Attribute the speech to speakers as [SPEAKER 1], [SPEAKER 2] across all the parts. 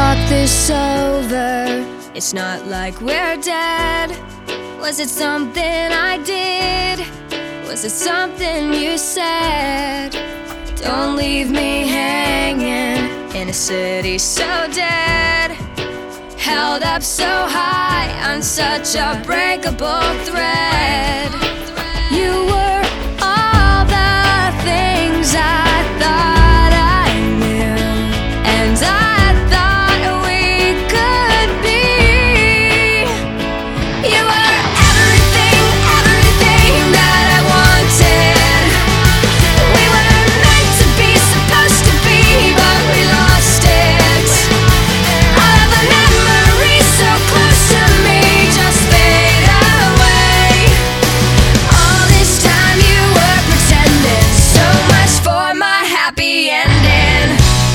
[SPEAKER 1] talk this over. It's not like we're dead. Was it something I did? Was it something you said? Don't leave me hanging in a city so dead, held up so high on such a breakable thread. You were all the things I thought I knew, and I thought we could be. You were everything, everything that I wanted. We were meant to be, supposed to be, but we lost it. All of the memories so close to me just fade away. All this time you were pretending, so much for my happy ending.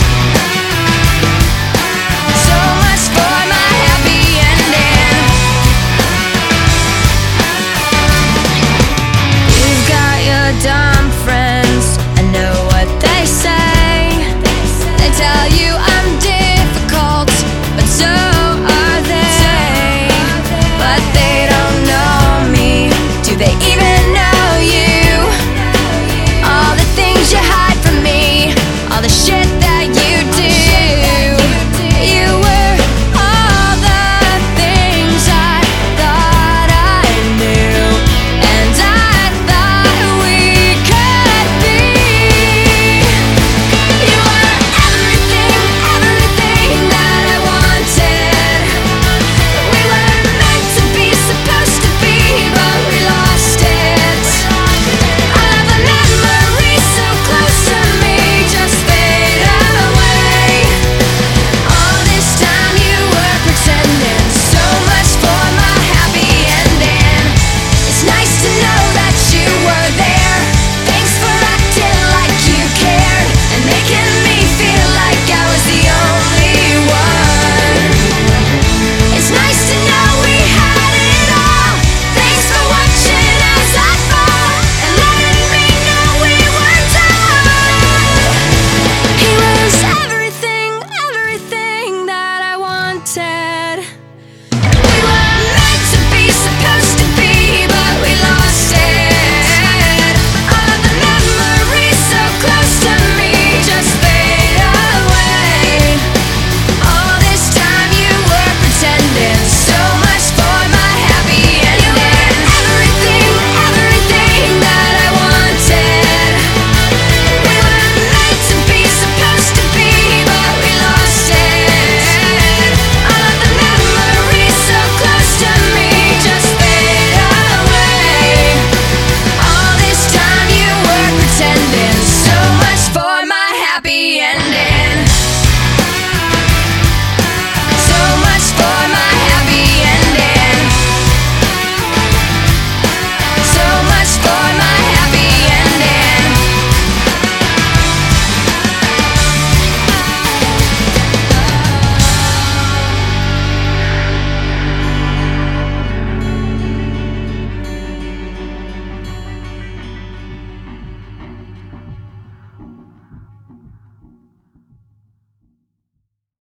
[SPEAKER 1] So much for my happy ending. You've got your dumb friends, I know what they say. They tell you I'm difficult, but so are they. But they don't know me. Do they even know you? All the things you hide from me, all the shit that you do. You were all the things I thought I knew, and I thought we could be. You were everything, everything that I wanted. We were meant to be, supposed to be, but we lost it. All of the memories so close to me just fade away. All this time you were pretending, so much for my happy ending. It's nice to know that you were there. Thanks for acting like you cared and making me feel like I was the only one. It's nice to know we had it all. Thanks for watching as I fall and letting me know we were done. He was everything, everything that I wanted. We were meant to be, supposed to be, but we lost it. All of the memories so close to me just fade away. All this time you were pretending, so much for my happy ending. You were everything, everything that I wanted. We were meant to be, supposed to be, but we lost it. All of the memories so close to me just fade away. All this time you were pretending, so much for my happy ending.